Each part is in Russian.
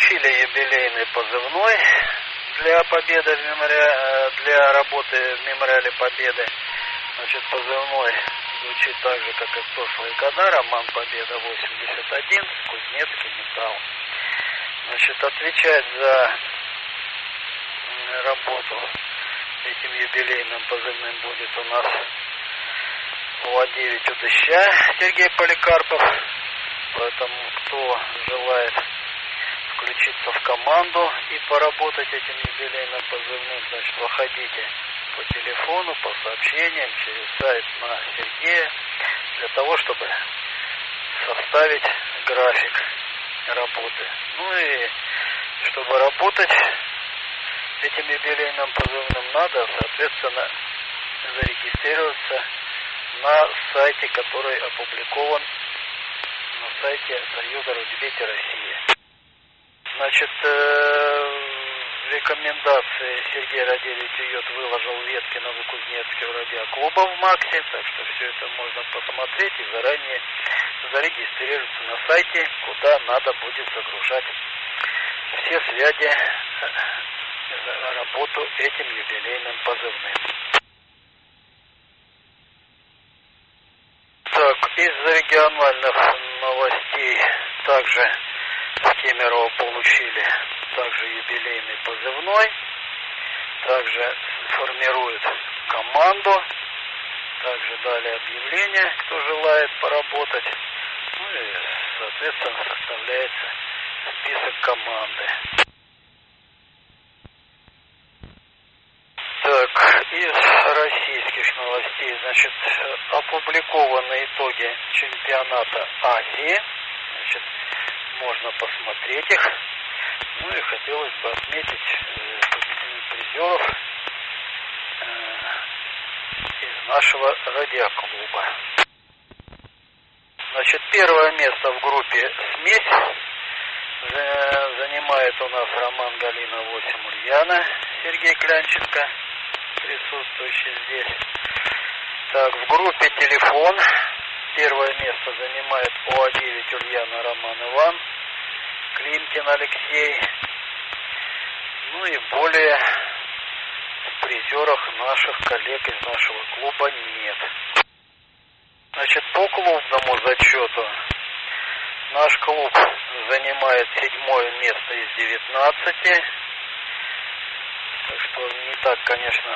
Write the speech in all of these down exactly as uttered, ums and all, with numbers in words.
получили юбилейный позывной для победы в мемориале, для работы в мемориале Победы. Значит, позывной звучит так же, как и в прошлые года. Роман Победа восемьдесят один, Кузнецкий металл. Значит, отвечать за работу этим юбилейным позывным будет у нас У А девять Удыща Сергей Поликарпов. Поэтому, кто желает включиться в команду и поработать этим юбилейным позывным, значит, выходите по телефону, по сообщениям, через сайт на Сергея, для того, чтобы составить график работы. Ну и чтобы работать этим юбилейным позывным, надо, соответственно, зарегистрироваться на сайте, который опубликован на сайте Союза Рудебети России. Значит, в рекомендации Сергей Радевич Йод выложил ветки Новокузнецкого радиоклуба в МАКСе, так что все это можно посмотреть и заранее зарегистрироваться на сайте, куда надо будет загружать все связи за работу этим юбилейным позывным. Так, из региональных новостей также в Кемерово получили также юбилейный позывной, также формируют команду, также дали объявление, кто желает поработать, ну и, соответственно, составляется список команды. Так, из российских новостей, значит, опубликованы итоги чемпионата Азии. Значит, можно посмотреть их. Ну и хотелось бы отметить э, призеров э, из нашего радиоклуба. Значит, первое место в группе «Смесь» за, занимает у нас Роман Галина восемь Ульяна, Сергей Клянченко, присутствующий здесь. Так, в группе «Телефон» первое место занимает У А девять Ульяна Роман Иван, Климкин Алексей. Ну и более в призерах наших коллег из нашего клуба нет. Значит, по клубному зачету наш клуб занимает седьмое место из девятнадцати. Так что не так, конечно,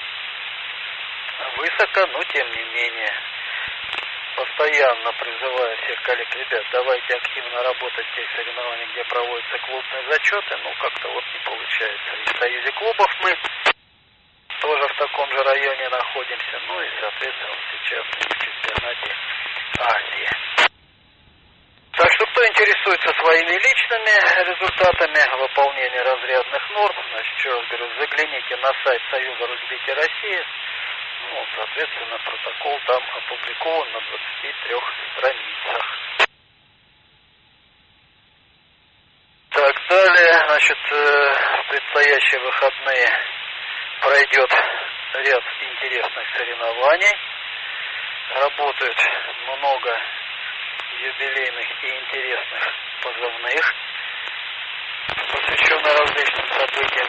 высоко, но тем не менее. Постоянно призываю всех коллег, ребят, давайте активно работать в тех соревнованиях, где проводятся клубные зачеты. Ну, как-то вот не получается. И в Союзе клубов мы тоже в таком же районе находимся. Ну и, соответственно, сейчас в чемпионате Азии. Так что, кто интересуется своими личными результатами выполнения разрядных норм, значит, еще раз говорю, загляните на сайт Союза Рудебети России. Ну, соответственно, протокол там опубликован на двадцати трёх страницах. Так, далее, значит, в предстоящие выходные пройдет ряд интересных соревнований. Работают много юбилейных и интересных позывных, посвященных различным событиям.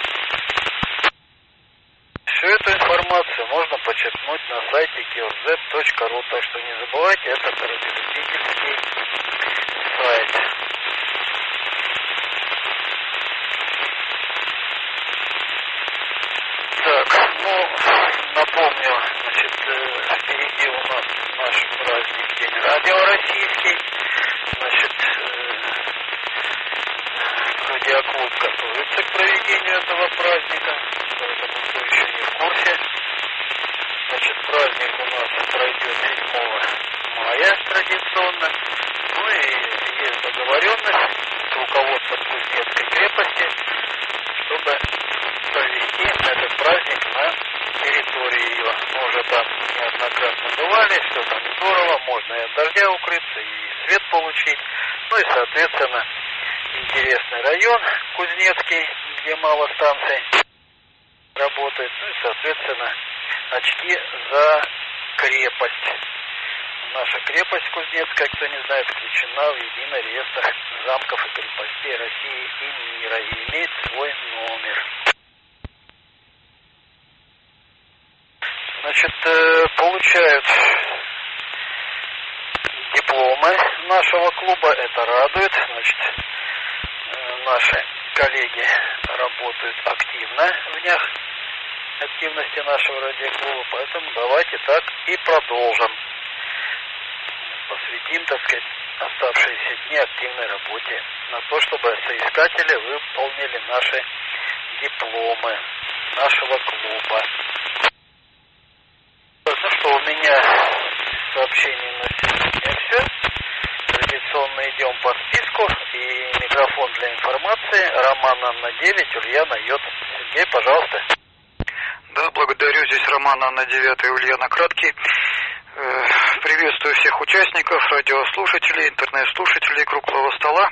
Всю эту информацию можно почерпнуть на сайте киорзет точка ру, так что не забывайте, это радиолюбительский сайт. Так, ну, напомню, значит, впереди у нас наш праздник День радио российский. Значит, радиоклуб готовится к проведению этого праздника. Поэтому, кто еще не в курсе, значит, праздник у нас пройдет седьмого мая традиционно. Ну и есть договоренность с руководством Кузнецкой крепости, чтобы провести этот праздник на территории ее. Мы уже там неоднократно бывали, все там здорово, можно и от дождя укрыться, и свет получить. Ну и, соответственно, интересный район Кузнецкий, где мало станций работает. Ну и, соответственно, очки за крепость наша крепость Кузнецкая, кто не знает, включена в единый реестр замков и крепостей России и мира и имеет свой номер. Значит, получают дипломы нашего клуба, это радует. Значит, наши коллеги работают активно в днях активности нашего радиоклуба, поэтому давайте так и продолжим. Посвятим, так сказать, оставшиеся дни активной работе на то, чтобы соискатели выполнили наши дипломы нашего клуба. Ну что, у меня сообщение на сегодня все. Традиционно идем по списку. И микрофон для информации. Роман Анна девять, Ульяна Йод. Сергей, пожалуйста. Да, благодарю. Здесь Роман Анна девять, Ульяна Краткий. Приветствую всех участников, радиослушателей, интернет-слушателей круглого стола.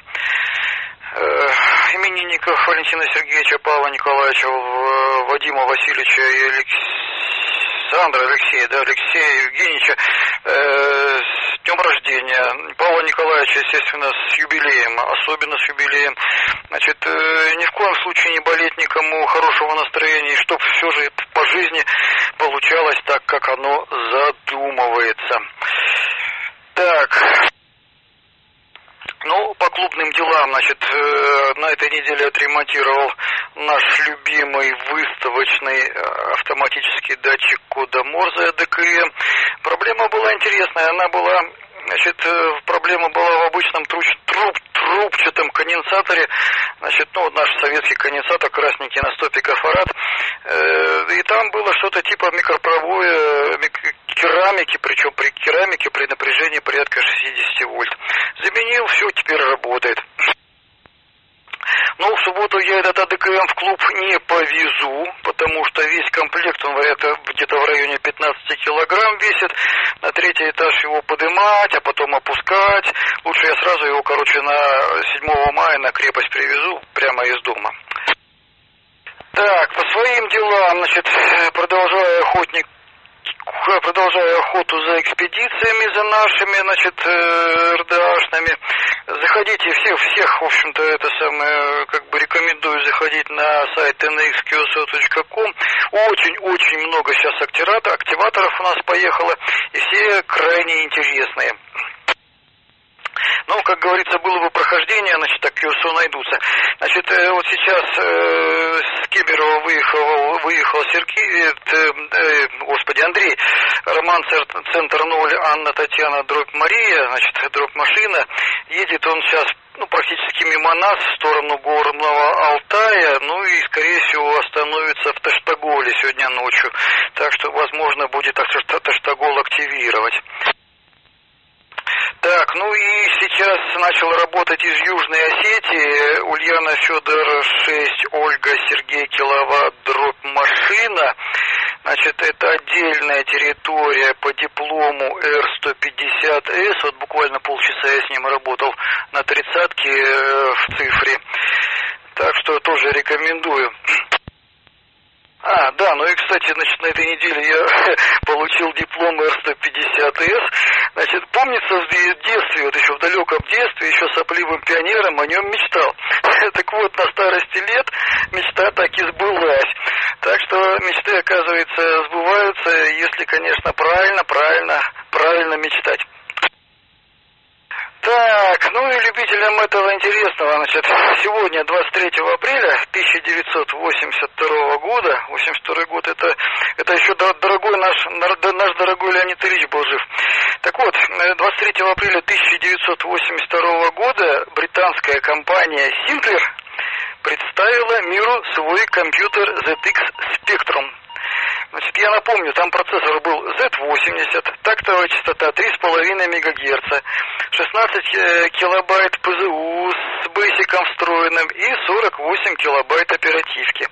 Именинников Валентина Сергеевича, Павла Николаевича, Вадима Васильевича и Александра Алексея, да, Алексея Евгеньевича э, с днем рождения. Павла Николаевича, естественно, с юбилеем, особенно с юбилеем. Значит, э, ни в коем случае не болеть никому, хорошего настроения, и чтобы все же по жизни получалось так, как оно задумывается. Так... Ну, по клубным делам, значит, на этой неделе отремонтировал наш любимый выставочный автоматический датчик кода Морзе ди кей эм. Проблема была интересная, она была, значит, проблема была в обычном труп, труп, трубчатом конденсаторе, значит, ну, наш советский конденсатор, красненький на сто пикофарад, и там было что-то типа микропробоя, керамики, причем при керамике при напряжении порядка шестьдесят вольт. Заменил, все, теперь работает. Но в субботу я этот а дэ ка эм в клуб не повезу, потому что весь комплект, он где-то в районе пятнадцать килограмм весит. На третий этаж его поднимать, а потом опускать. Лучше я сразу его, короче, на седьмого мая на крепость привезу прямо из дома. Так, по своим делам, значит, продолжаю охотник. Продолжаю охоту за экспедициями, за нашими, значит, эр дэ ашными. Заходите, всех, всех, в общем-то, это самое, как бы рекомендую заходить на сайт эн икс кью эс о точка ком. Очень-очень много сейчас активаторов, активаторов у нас поехало, и все крайне интересные. Ну, как говорится, было бы прохождение, значит, так кью эс о найдутся. Значит, вот сейчас э, с Кемерово выехал, выехал Сергей, э, э, господи, Андрей, Роман Центр ноль, Анна Татьяна, дробь Мария, значит, дробь машина. Едет он сейчас, ну, практически мимо нас, в сторону Горного Алтая, ну и, скорее всего, остановится в Таштаголе сегодня ночью. Так что, возможно, будет Таштагол активировать. Так, ну и сейчас начал работать из Южной Осетии Ульяна Федор шесть, Ольга Сергей Киловатт, дробь машина. Значит, это отдельная территория по диплому эр сто пятьдесят эс. Вот буквально полчаса я с ним работал на тридцатке в цифре. Так что тоже рекомендую. А, да, ну и, кстати, значит, на этой неделе я получил диплом эр сто пятьдесят эс. Значит, помнится, в детстве, вот еще в далеком детстве, еще сопливым пионером о нем мечтал. Так вот, на старости лет мечта так и сбылась. Так что мечты, оказывается, сбываются, если, конечно, правильно, правильно, правильно мечтать. Так, ну и любителям этого интересного, значит, сегодня, двадцать третьего апреля тысяча девятьсот восемьдесят второго года, восемьдесят второй год, это, это еще дорогой наш, наш дорогой Леонид Ильич был жив. Так вот, двадцать третьего апреля тысяча девятьсот восемьдесят второго года британская компания Sinclair представила миру свой компьютер зет икс Spectrum. Значит, я напомню, там процессор был зет восемьдесят, тактовая частота три с половиной мегагерца, шестнадцать килобайт пэ зэ у с бейсиком встроенным и сорок восемь килобайт оперативки.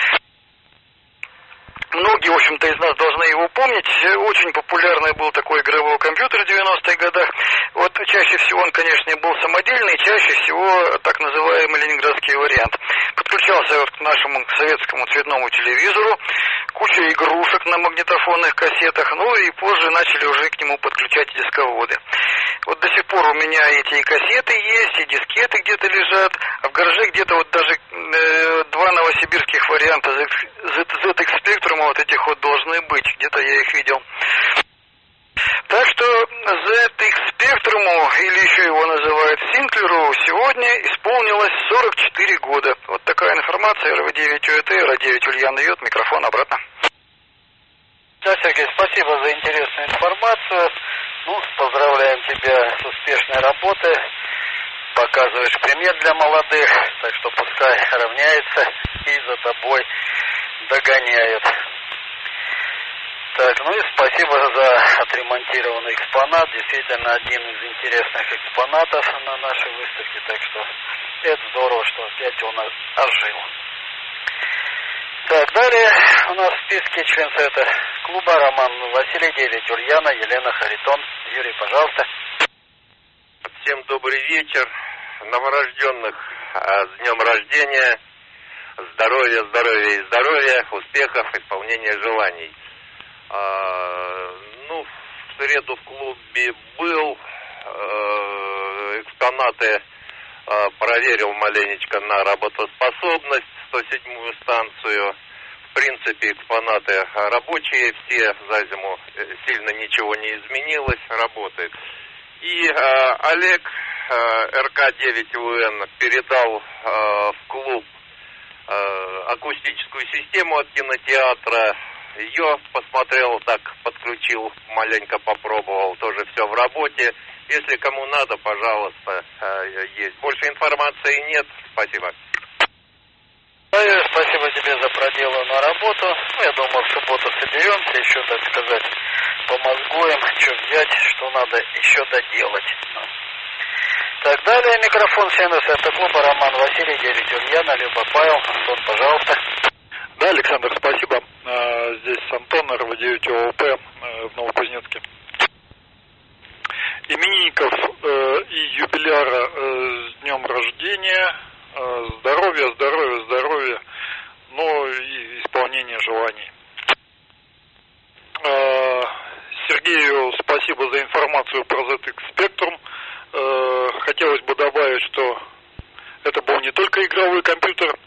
Многие, в общем-то, из нас должны его помнить. Очень популярный был такой игровой компьютер в девяностых годах. Вот чаще всего он, конечно, был самодельный, чаще всего так называемый ленинградский вариант. Подключался вот к нашему советскому цветному телевизору, куча игрушек на магнитофонных кассетах, ну и позже начали уже к нему подключать дисководы. Вот до сих пор у меня эти и кассеты есть, и дискеты где-то лежат, а в гараже где-то вот даже э, два новосибирских варианта зет икс Spectrum вот этих вот должны быть, где-то я их видел. Так что зет икс Spectrum, или еще его называют Синклеру, сегодня исполнилось сорок четыре года. Вот такая информация. эр вэ девять УЭТ, эр а девять Ульяна Йод, микрофон обратно. Да, Сергей, спасибо за интересную информацию. Ну, поздравляем тебя с успешной работой. Показываешь пример для молодых, так что пускай равняется и за тобой догоняют. Так, ну и спасибо за отремонтированный экспонат. Действительно, один из интересных экспонатов на нашей выставке. Так что это здорово, что опять он ожил. Так, далее у нас в списке член совета клуба Роман Василий, девять Ульяна, Елена Харитон. Юрий, пожалуйста. Всем добрый вечер. Новорожденных с днем рождения. Здоровья, здоровья и здоровья, успехов, исполнения желаний. А, ну, в среду в клубе был, э, экспонаты э, проверил маленечко на работоспособность, сто седьмую станцию. В принципе, экспонаты рабочие, все за зиму сильно ничего не изменилось, работает. И э, Олег, э, эр ка девять у эн, передал э, в клуб э, акустическую систему от кинотеатра. Ее посмотрел, так подключил, маленько попробовал, тоже все в работе. Если кому надо, пожалуйста, есть. Больше информации нет. Спасибо. Спасибо тебе за проделанную работу. Ну, я думаю, в субботу соберемся, еще, так сказать, помозгуем, что взять, что надо еще доделать. Так, далее микрофон члена совета клуба Роман Василий, девять Ульяна, Люба Павел. Антон, пожалуйста. Да, Александр, спасибо. Здесь Антон, эр вэ девять о о пэ в Новокузнецке. Именинников и юбиляра с днем рождения. Здоровья, здоровья, здоровья. Ну и исполнение желаний. Сергею спасибо за информацию про зет икс Spectrum. Хотелось бы добавить, что это был не только игровой компьютер.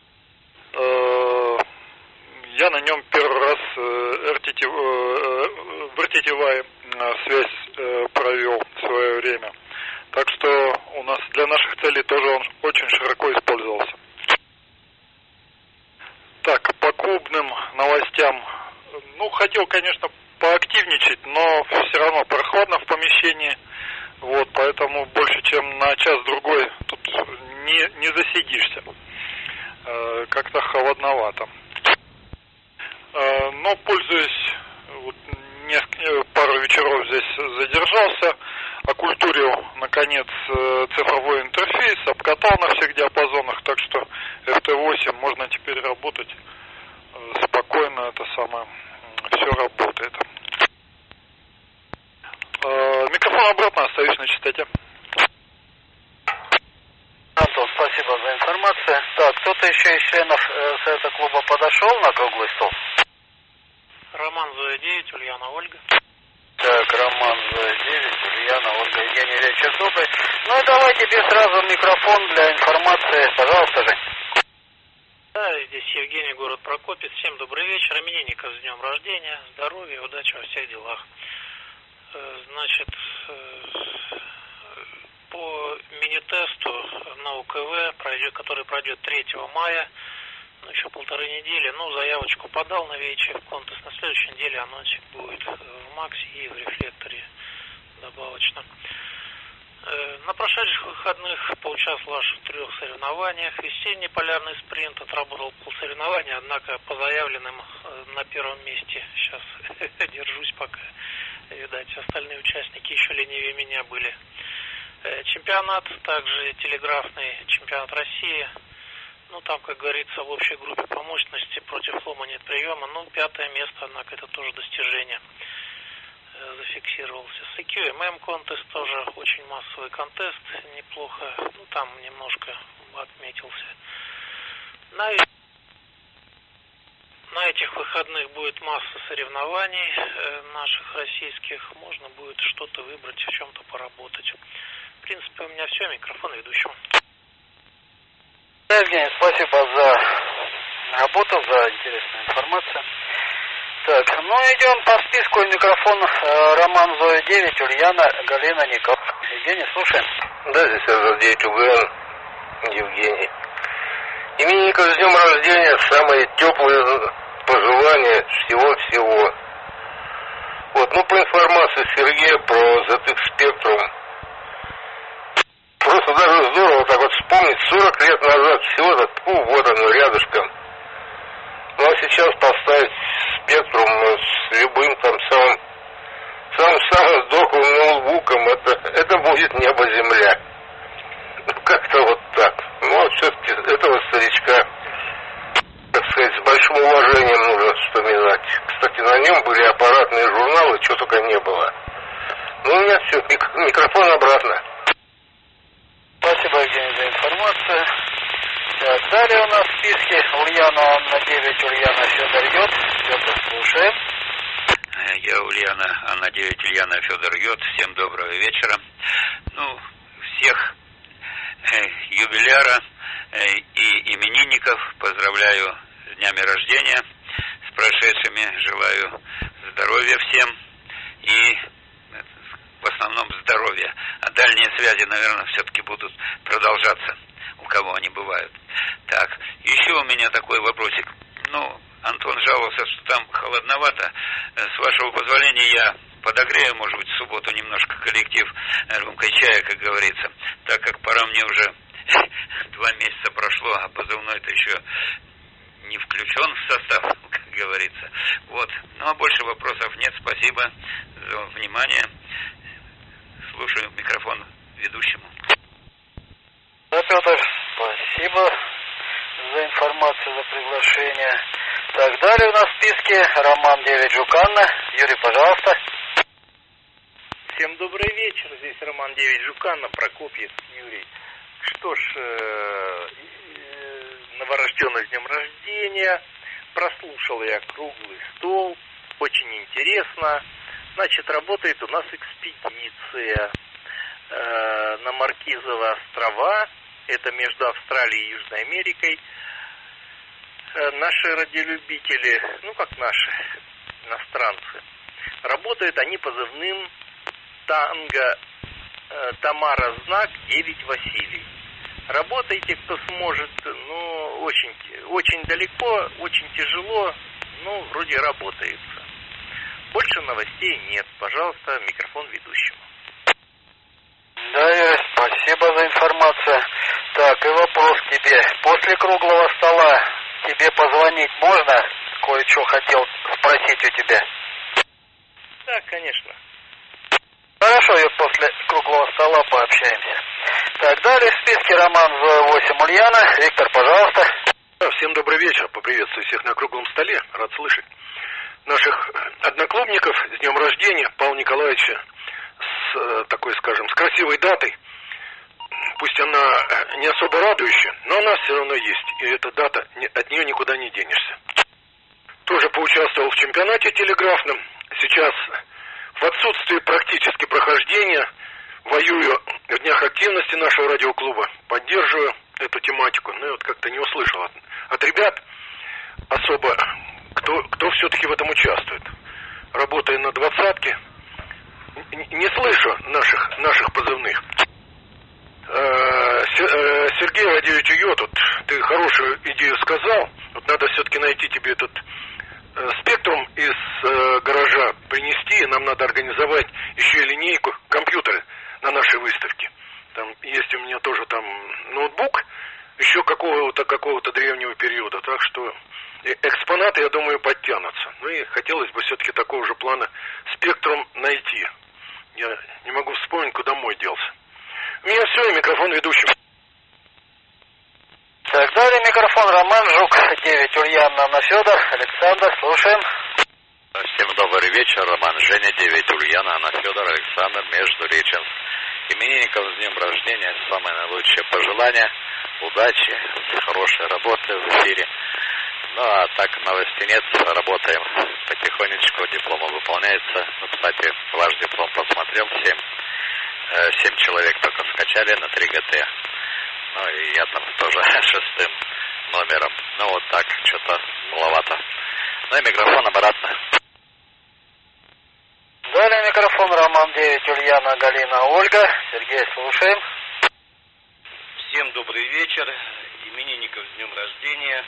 Я на нем первый раз эр ти ти, в эр ти ти вай связь провел в свое время. Так что у нас для наших целей тоже он очень широко использовался. Так, по клубным новостям. Ну, хотел, конечно, поактивничать, но все равно прохладно в помещении. Вот, поэтому больше, чем на час-другой тут не, не засидишься. Как-то холодновато. Но, пользуясь, вот, несколько, пару вечеров здесь задержался, окультурил, наконец, цифровой интерфейс, обкатал на всех диапазонах, так что эф тэ восемь можно теперь работать спокойно, это самое, все работает. Микрофон обратно, остаюсь на частоте. Антон, спасибо за информацию. Так, кто-то еще из членов э, совета клуба подошел на круглый стол? Роман зэ девять, Ульяна, Ольга. Так, Роман зэ девять, Ульяна, Ольга, Евгений, вечер добрый. Ну и давай тебе сразу микрофон для информации. Пожалуйста, Жень. Да, здесь Евгений, город Прокопец. Всем добрый вечер. Именинников с днем рождения, здоровья, удачи во всех делах. Значит, по мини-тесту на у ка вэ, который пройдет третьего мая, ну, еще полторы недели, ну, заявочку подал на ви эйч эф контест. На следующей неделе анонсик будет в Максе и в Рефлекторе добавочно. На прошедших выходных поучаствовал аж в трех соревнованиях. Весенний полярный спринт отработал полсоревнования, однако по заявленным на первом месте сейчас держусь пока. Видать, остальные участники еще ленивее меня были. Чемпионат, также телеграфный чемпионат России. Ну, там, как говорится, в общей группе по мощности против лома нет приема. Ну, пятое место, однако, это тоже достижение. Зафиксировался. си кью эм эм контест тоже очень массовый контест. Неплохо. Ну, там немножко отметился. На, На этих выходных будет масса соревнований э, наших российских. Можно будет что-то выбрать, в чем-то поработать. В принципе, у меня все. Микрофон ведущему. Евгений, спасибо за работу, за интересную информацию. Так, ну идем по списку. Микрофон э, Роман Зоя девять, Ульяна, Галина, Никол. Евгений, слушаем. Да, здесь Зоя девять, УГН, Евгений. Именинников с днем рождения, самые теплые пожелания всего-всего. Вот, ну по информации Сергея про зет икс Spectrum, просто даже здорово так вот вспомнить, сорок лет назад всего-то, ну вот оно рядышком. Ну а сейчас поставить Spectrum с любым там самым, самым-самым сдохлым ноутбуком, это, это будет небо-земля. Ну как-то вот так. Ну а все-таки этого старичка, так сказать, с большим уважением нужно вспоминать. Кстати, на нем были аппаратные журналы, чего только не было. Ну у меня все, мик- микрофон обратно. Спасибо, Евгений, за информацию. Так, далее у нас в списке Ульяна Анна девять, Ульяна Федор Йод. Федор, слушаем. Я Ульяна Анна девять, Ульяна Федор Йод. Всем доброго вечера. Ну, всех э, юбиляра э, и именинников поздравляю с днями рождения, с прошедшими. Желаю здоровья всем и в основном здоровья. А дальние связи, наверное, все-таки будут продолжаться, у кого они бывают. Так, еще у меня такой вопросик. Ну, Антон жаловался, что там холодновато. С вашего позволения я подогрею, может быть, в субботу немножко коллектив рюмкой чая, как говорится, так как пора мне уже два месяца прошло, а позывной-то еще не включен в состав, как говорится. Вот. Ну, а больше вопросов нет. Спасибо за внимание. Слушаю микрофон ведущему. Да, Петр, спасибо за информацию, за приглашение. Так, далее у нас в списке Роман девять, Жуканна. Юрий, пожалуйста. Всем добрый вечер. Здесь Роман девять, Жуканна, Прокопьев, Юрий. Что ж, э, э, новорожденный с днем рождения. Прослушал я круглый стол. Очень интересно. Значит, работает у нас экспедиция э, на Маркизово острова. Это между Австралией и Южной Америкой. Э, наши радиолюбители, ну как наши, иностранцы, работают они позывным Танго э, Тамара Знак девять Василий. Работайте, кто сможет, ну, очень, очень далеко, очень тяжело, ну, вроде работается. Больше новостей нет. Пожалуйста, микрофон ведущему. Да, Юрий, спасибо за информацию. Так, и вопрос к тебе. После круглого стола тебе позвонить можно? Кое-что хотел спросить у тебя. Да, конечно. Хорошо, и после круглого стола пообщаемся. Так, далее в списке Роман Зоя восемь, Ульяна. Виктор, пожалуйста. Всем добрый вечер. Поприветствую всех на круглом столе. Рад слышать наших одноклубников с днем рождения Павла Николаевича с такой, скажем, с красивой датой. Пусть она не особо радующая, но она все равно есть. И эта дата, от нее никуда не денешься. Тоже поучаствовал в чемпионате телеграфном. Сейчас в отсутствии практически прохождения воюю в днях активности нашего радиоклуба. Поддерживаю эту тематику. Ну и вот как-то не услышал от, от ребят особо, кто, кто все-таки в этом участвует. Работая на двадцатке, не слышу наших, наших позывных. Сергей Радиевич Йод, вот ты хорошую идею сказал. Вот надо все-таки найти тебе этот спектрум из э, гаража принести. Нам надо организовать еще и линейку, компьютеры на нашей выставке. Там есть у меня тоже там ноутбук еще какого-то какого-то древнего периода. Так что экспонаты, я думаю, подтянутся. Ну и хотелось бы все-таки такого же плана спектрум найти. Я не могу вспомнить, куда мой делся. У меня все, и микрофон ведущим. Так, далее микрофон Роман Жук девять, Ульяна Анна Федор. Александр, слушаем. Всем добрый вечер. Роман Женя девять, Ульяна Анна Федор, Александр, Междуреченск. Именинников с днем рождения, самые наилучшие пожелания, удачи, хорошей работы в эфире. Ну, а так новости нет, работаем потихонечку, дипломы выполняются. Ну, кстати, ваш диплом посмотрел, семь, э, семь человек только скачали на три гэ тэ. Ну, и я там тоже шестым номером. Ну, вот так, что-то маловато. Ну, и микрофон обратно. Далее микрофон Роман девять, Ульяна, Галина, Ольга. Сергей, слушаем. Всем добрый вечер. Именинников с днем рождения.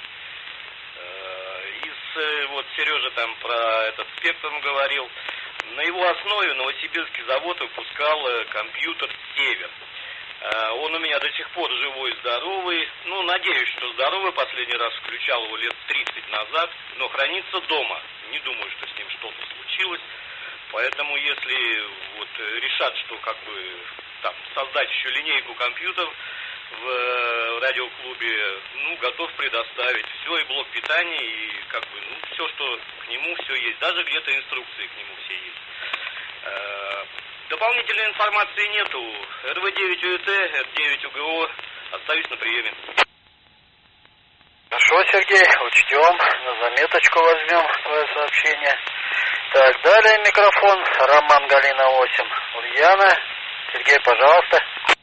Из, вот Сережа там про этот спектрум говорил. На его основе Новосибирский завод выпускал компьютер «Север». Он у меня до сих пор живой и здоровый. Ну, надеюсь, что здоровый. Последний раз включал его лет тридцать назад. Но хранится дома. Не думаю, что с ним что-то случилось. Поэтому, если вот решат, что как бы там создать еще линейку компьютеров в радиоклубе, ну, готов предоставить все, и блок питания, и как бы, ну, все, что к нему, все есть. Даже где-то инструкции к нему все есть. Дополнительной информации нету. эр вэ девять у и тэ, эр девять у гэ о. Остаюсь на приеме. Хорошо, Сергей, учтем. На заметочку возьмем свое сообщение. Так, далее микрофон. Роман, Галина, восемь. Ульяна. Сергей, пожалуйста.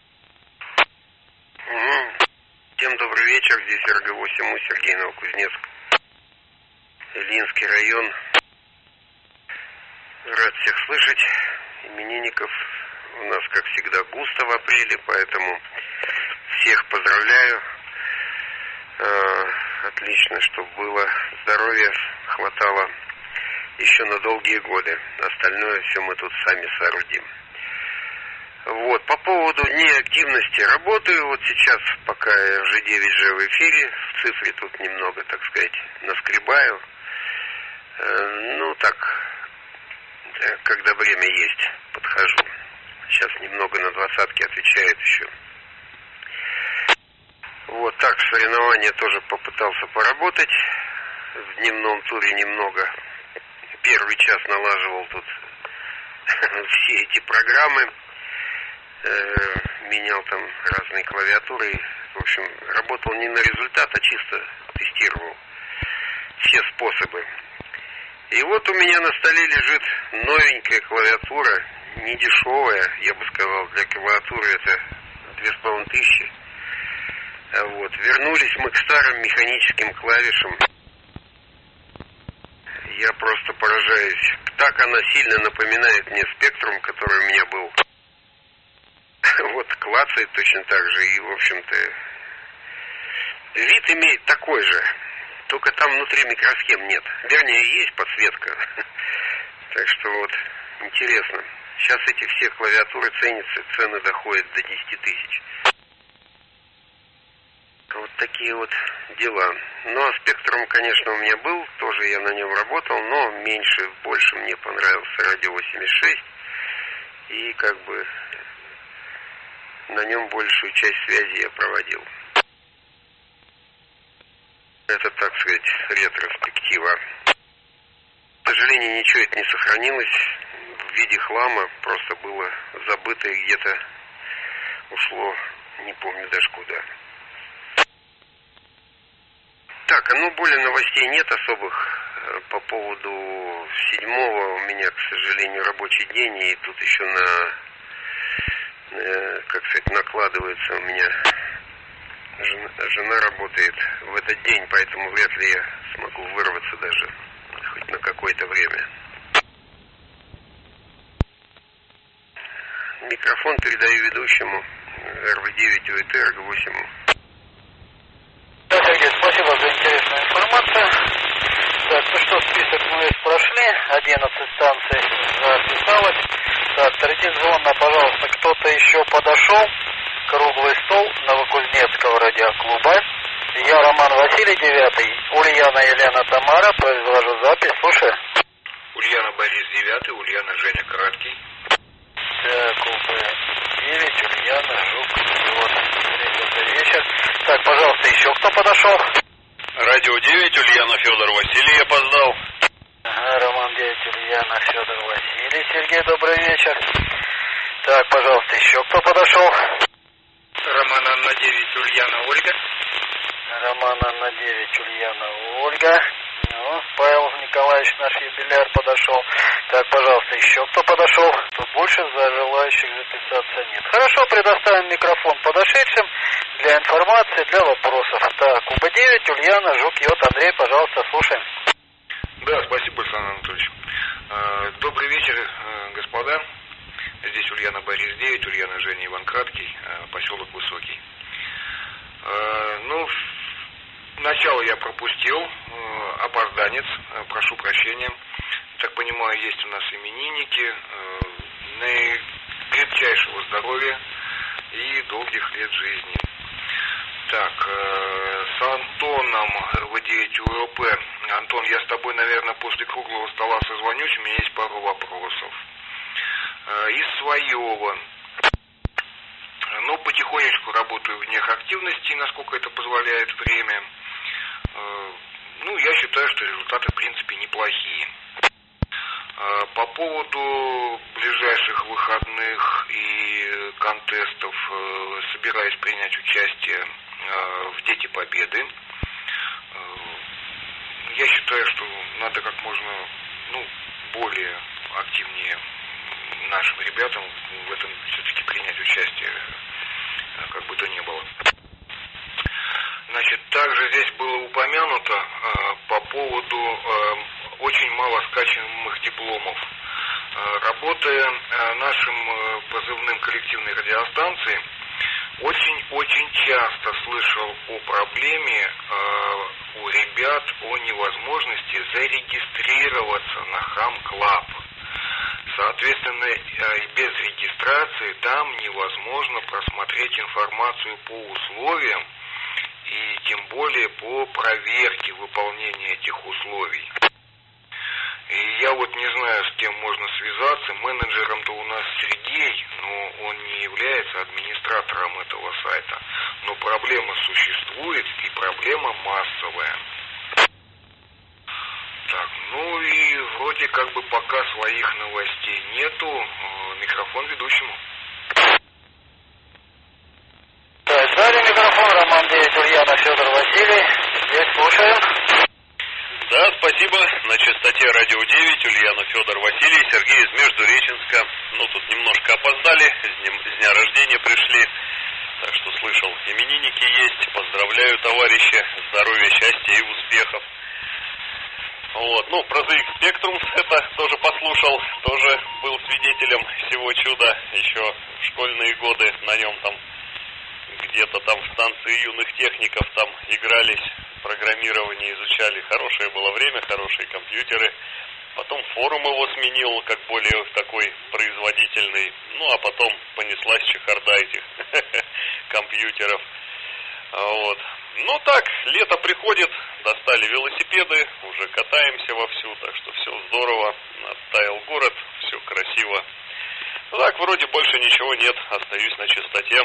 Угу. Всем добрый вечер. Здесь эр гэ восемь у, Сергей, Новокузнецк. Ильинский район. Рад всех слышать. Именинников у нас, как всегда, густо в апреле, поэтому всех поздравляю. Э, отлично, чтобы было здоровья, хватало еще на долгие годы. Остальное все мы тут сами соорудим. Вот, по поводу неактивности работаю. Вот сейчас, пока я жэ девять же в эфире, в цифре тут немного, так сказать, наскребаю. Э, ну, так... когда время есть, подхожу. Сейчас немного на двадцатке отвечает еще. Вот так, соревнования тоже попытался поработать. В дневном туре немного. Первый час налаживал тут все эти программы. Э, менял там разные клавиатуры. В общем, работал не на результат, а чисто тестировал все способы. И вот у меня на столе лежит новенькая клавиатура, не дешевая, я бы сказал, для клавиатуры это две с половиной тысячи. Вот. Вернулись мы к старым механическим клавишам. Я просто поражаюсь. Так она сильно напоминает мне спектрум, который у меня был. Вот клацает точно так же, и, в общем-то, вид имеет такой же. Только там внутри микросхем нет. Вернее, есть подсветка. Так что вот, интересно. Сейчас эти все клавиатуры ценятся, цены доходят до десяти тысяч. Вот такие вот дела. Ну, а спектрум, конечно, у меня был. Тоже я на нем работал, но меньше, больше мне понравился радио восемьдесят шесть. И как бы на нем большую часть связи я проводил. Это, так сказать, ретроспектива. К сожалению, ничего это не сохранилось в виде хлама. Просто было забыто и где-то ушло, не помню даже куда. Так, а ну более новостей нет особых. По поводу седьмого у меня, к сожалению, рабочий день. И тут еще на, как сказать, накладывается у меня... Жена, жена работает в этот день, поэтому вряд ли я смогу вырваться даже хоть на какое-то время. Микрофон передаю ведущему эр вэ девять у и тэ, эр гэ восемь у. Да, Сергей, спасибо за интересную информацию. Так, ну что, список мы прошли, одиннадцать станций записалось. Так, традиционно, пожалуйста, кто-то еще подошел. Круглый стол Новокузнецкого радиоклуба. Я Роман Василий, девятый. Ульяна Елена Тамара, произвожу запись. Слушаю. Ульяна Борис, девятый. Ульяна Женя Краткий. Так, УБ девять, Ульяна Жук. Вот, добрый вечер. Так, пожалуйста, еще кто подошел? Радио девять, Ульяна Федор Василий, опоздал. Ага, Роман девять, Ульяна Федор Василий. Сергей, добрый вечер. Так, пожалуйста, еще кто подошел? Роман Анна девять, Ульяна Ольга. Роман Анна девять, Ульяна Ольга. Ну, Павел Николаевич, наш юбиляр, подошел. Так, пожалуйста, еще кто подошел? Тут больше за желающих записаться нет. Хорошо, предоставим микрофон подошедшим для информации, для вопросов. Так, Куба девять, Ульяна, Жук, Йод, Андрей, пожалуйста, слушаем. Да, спасибо, Александр Анатольевич. Добрый вечер, господа. Здесь Ульяна Борис девять, Ульяна Женя Иван Краткий, поселок Высокий. Ну, начало я пропустил, опозданец, прошу прощения. Так понимаю, есть у нас именинники, наикрепчайшего здоровья и долгих лет жизни. Так, с Антоном эр вэ девять у эл пэ. Антон, я с тобой, наверное, после круглого стола созвонюсь, у меня есть пару вопросов. Из своего. Ну, потихонечку работаю в днях активности, насколько это позволяет время. Ну, я считаю, что результаты, в принципе, неплохие. По поводу ближайших выходных и контестов собираюсь принять участие в Дети Победы. Я считаю, что надо как можно, ну, более активнее нашим ребятам в этом все-таки принять участие, как бы то ни было. Значит, также здесь было упомянуто э, по поводу э, очень мало скачиваемых дипломов. Э, работая э, нашим э, позывным коллективной радиостанции, очень-очень часто слышал о проблеме э, у ребят о невозможности зарегистрироваться на Хам Клаб. Соответственно, без регистрации там невозможно просмотреть информацию по условиям и тем более по проверке выполнения этих условий. И я вот не знаю, с кем можно связаться. Менеджером-то у нас Сергей, но он не является администратором этого сайта. Но проблема существует, и проблема массовая. Так, ну и вроде как бы пока своих новостей нету. Микрофон ведущему. Так, далее микрофон, Роман девять, Ульяна, Федор, Василий. Здесь слушаем. Да, спасибо. На частоте радио девять, Ульяна, Федор, Василий, Сергей из Междуреченска. Ну, тут немножко опоздали, с, днем, с дня рождения пришли. Так что слышал, именинники есть. Поздравляю, товарищи. Здоровья, счастья и успехов. Вот, ну, про зэ икс Spectrum это тоже послушал, тоже был свидетелем всего чуда, еще в школьные годы на нем там, где-то там в станции юных техников там игрались, программирование изучали, хорошее было время, хорошие компьютеры, потом форум его сменил, как более такой производительный, ну, а потом понеслась чехарда этих компьютеров, вот. Ну так, лето приходит, достали велосипеды, уже катаемся вовсю, так что все здорово, оттаял город, все красиво. Ну так, вроде больше ничего нет, остаюсь на чистоте.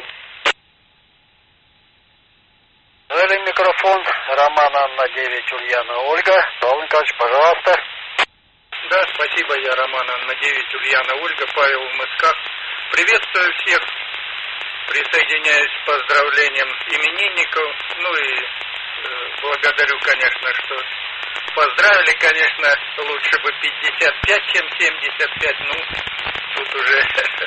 Далее микрофон, Роман Анна девять, Ульяна Ольга. Павел Николаевич, пожалуйста. Да, спасибо, я Роман Анна девять, Ульяна Ольга, Павел в Мысках. Приветствую всех. Присоединяюсь к поздравлениям именинников, ну и э, благодарю, конечно, что поздравили, конечно, лучше бы пятьдесят пять, чем семьдесят пять, ну, тут уже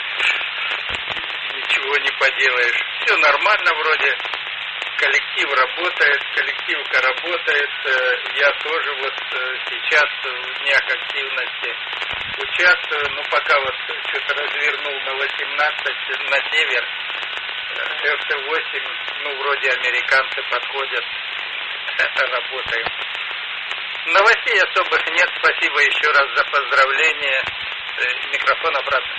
ничего не поделаешь. Все нормально вроде, коллектив работает, коллективка работает, я тоже вот сейчас в днях активности участвую, ну, пока вот что-то развернул на восемнадцать на север, эф тэ восемь, ну, вроде американцы подходят, работаем. Новостей особых нет, спасибо еще раз за поздравления. Микрофон обратно.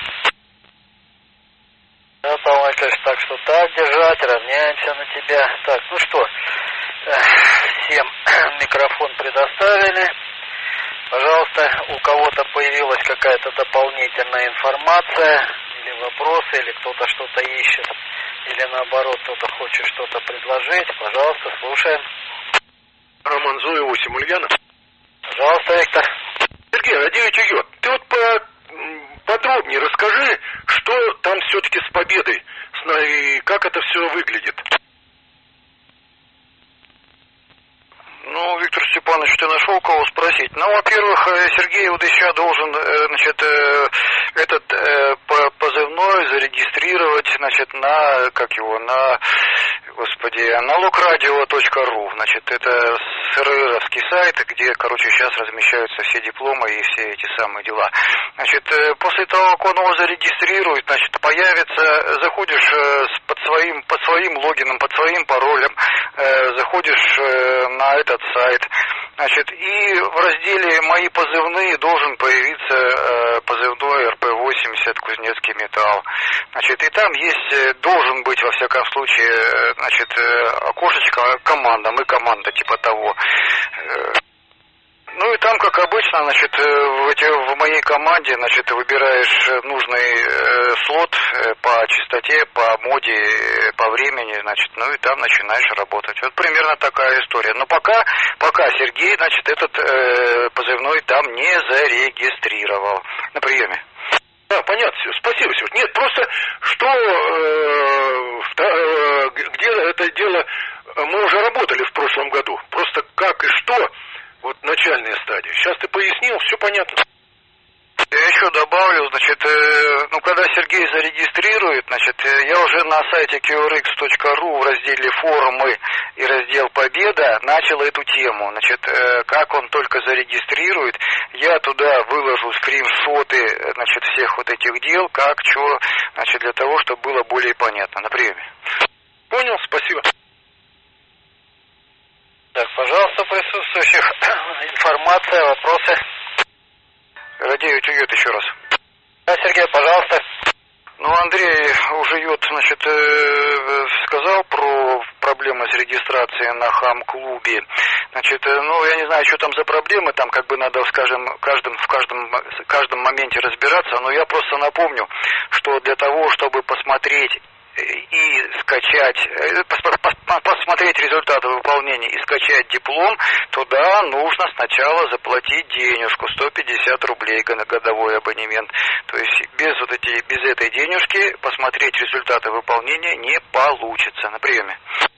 Да, Павел Николаевич, так что так держать, равняемся на тебя. Так, ну что, всем микрофон предоставили. Пожалуйста, у кого-то появилась какая-то дополнительная информация, или вопросы, или кто-то что-то ищет, или наоборот, кто-то хочет что-то предложить, пожалуйста, слушаем. Роман Зоя восемь, Ульяна. Пожалуйста, Виктор. Сергей, на девять уйдет. Ты вот по... подробнее расскажи, что там все-таки с победой, и как это все выглядит. спросить. Ну, во-первых, Сергей Удыща должен, значит, этот позывной зарегистрировать, значит, на, как его, на, господи, налоградио точка ру. Значит, это СРРовский сайт, где, короче, сейчас размещаются все дипломы и все эти самые дела. Значит, после того, как он его зарегистрирует, значит, появится, заходишь под своим, под своим логином, под своим паролем, заходишь на этот сайт, значит, и в разделе «Мои позывные» должен появиться позывной эр пэ восемьдесят Кузнецкий металл. Значит, и там есть, должен быть, во всяком случае, значит, окошечко «Команда», мы команда типа того. Ну и там, как обычно, значит, в, эти, в моей команде, значит, выбираешь нужный э, слот э, по частоте, по моде, э, по времени, значит, ну и там начинаешь работать. Вот примерно такая история. Но пока, пока Сергей, значит, этот э, позывной там не зарегистрировал. На приеме. Да, понятно, все. Спасибо, Сереж. Нет, просто что, э, э, где это дело, мы уже работали в прошлом году. Просто как и что. Вот начальная стадия. Сейчас ты пояснил, все понятно. Я еще добавлю, значит, э, ну, когда Сергей зарегистрирует, значит, э, я уже на сайте кью ар икс точка ру в разделе «Форумы» и раздел «Победа» начал эту тему. Значит, э, как он только зарегистрирует, я туда выложу скриншоты, значит, всех вот этих дел, как, что, значит, для того, чтобы было более понятно. На приеме. Понял, спасибо. Так, пожалуйста, присутствующих, информация, вопросы. Радеют уйдет еще раз. Да, Сергей, пожалуйста. Ну, Андрей уже йод, значит, э, сказал про проблемы с регистрацией на хам-клубе. Значит, э, ну, я не знаю, что там за проблемы, там как бы надо, скажем, каждом, в каждом, в каждом моменте разбираться, но я просто напомню, что для того, чтобы посмотреть и скачать, посмотреть результаты выполнения и скачать диплом, туда нужно сначала заплатить денежку, сто пятьдесят рублей на годовой абонемент. То есть без вот эти, без этой денежки посмотреть результаты выполнения не получится. На приеме.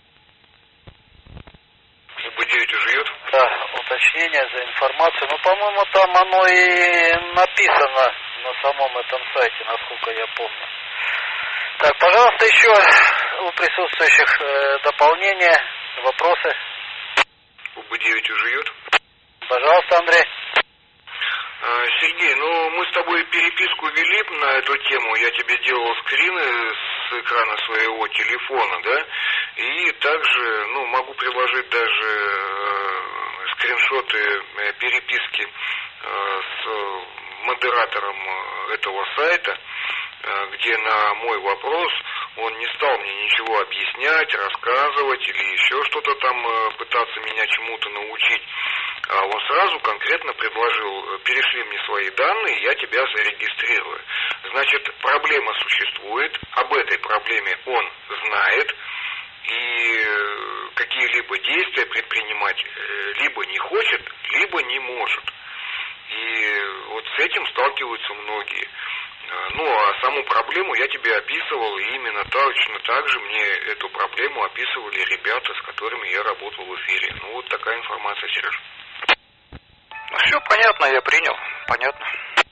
бэ девять уже идет? Да, уточнение за информацию. Ну, по-моему, там оно и написано на самом этом сайте, насколько я помню. Так, пожалуйста, еще у присутствующих э, дополнения, вопросы. бэ девять уже идет? Пожалуйста, Андрей. Сергей, ну мы с тобой переписку вели на эту тему, я тебе делал скрины с экрана своего телефона, да, и также, ну, могу приложить даже э, скриншоты э, переписки э, с модератором этого сайта, э, где на мой вопрос он не стал мне ничего объяснять, рассказывать или еще что-то там э, пытаться меня чему-то научить. А он сразу конкретно предложил: перешли мне свои данные, я тебя зарегистрирую. Значит, проблема существует, об этой проблеме он знает, и какие-либо действия предпринимать либо не хочет, либо не может. И вот с этим сталкиваются многие. Ну, а саму проблему я тебе описывал, и именно точно так же мне эту проблему описывали ребята, с которыми я работал в эфире. Ну, вот такая информация, Сереж. Ну, все понятно, я принял. Понятно.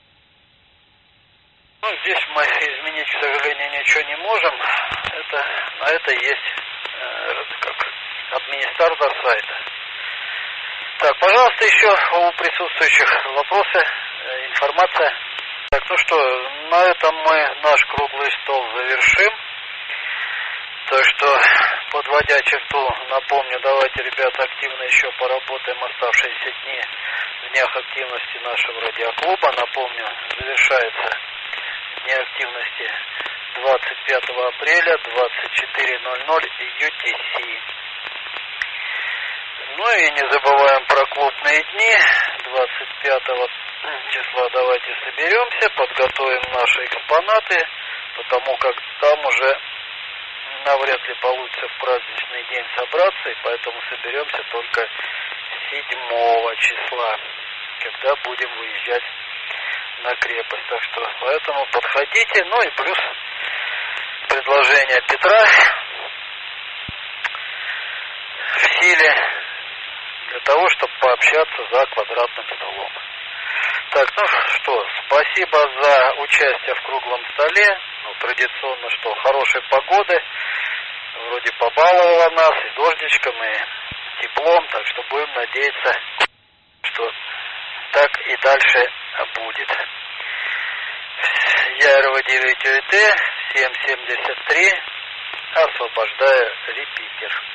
Ну, здесь мы изменить, к сожалению, ничего не можем. Это, на это есть э, как администратор сайта. Так, пожалуйста, еще у присутствующих вопросы, э, информация. Так, ну что, на этом мы наш круглый стол завершим. Так что, подводя черту, напомню, давайте, ребята, активно еще поработаем оставшиеся дни в днях активности нашего радиоклуба. Напомню, завершается дни активности двадцать пятого апреля, двадцать четыре ноль ноль ю ти си. Ну и не забываем про клубные дни. двадцать пятого числа давайте соберемся, подготовим наши экспонаты, потому как там уже навряд ли получится в праздничный день собраться, и поэтому соберемся только седьмого числа, когда будем выезжать на крепость. Так что поэтому подходите. Ну и плюс предложение Петра в силе для того, чтобы под общаться за квадратным столом. Так, ну что, спасибо за участие в круглом столе. Ну, традиционно, что хорошей погоды. Вроде побаловала нас и дождичком, и теплом, так что будем надеяться, что так и дальше будет. Ярова девять ОЭТ, семь семьдесят три, освобождаю репитер.